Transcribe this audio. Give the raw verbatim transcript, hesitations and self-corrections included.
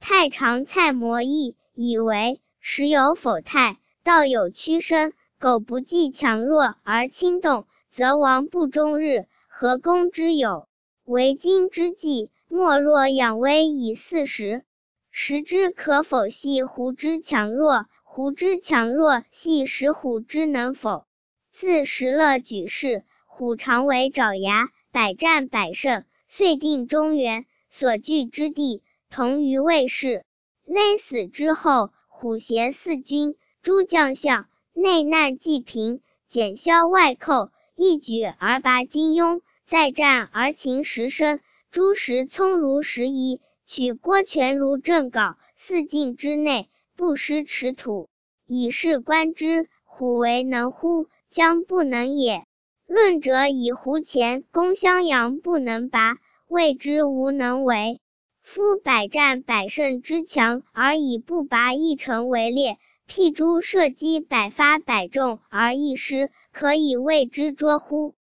太常蔡摩义，以为时有否泰，道有屈伸，苟不计强弱而轻动，则亡不终日，何功之有？为今之计，莫若养威以四时。时之可否系狐之强弱，狐之强弱系食虎之能否。自石勒举事，虎常为爪牙，百战百胜，遂定中原，所据之地同于卫士。勒死之后，虎挟四军，诸将相，内难既平，减销外寇，一举而拔金庸，再战而擒石生，诸石聪如石夷，取郭权如正稿，四境之内，不失持土。以是观之，虎为能乎？将不能也。论者以狐前攻襄阳不能拔，谓之无能为。夫百战百胜之强，而以不拔一城为烈，譬诸射击百发百中而一失，可以谓之拙乎？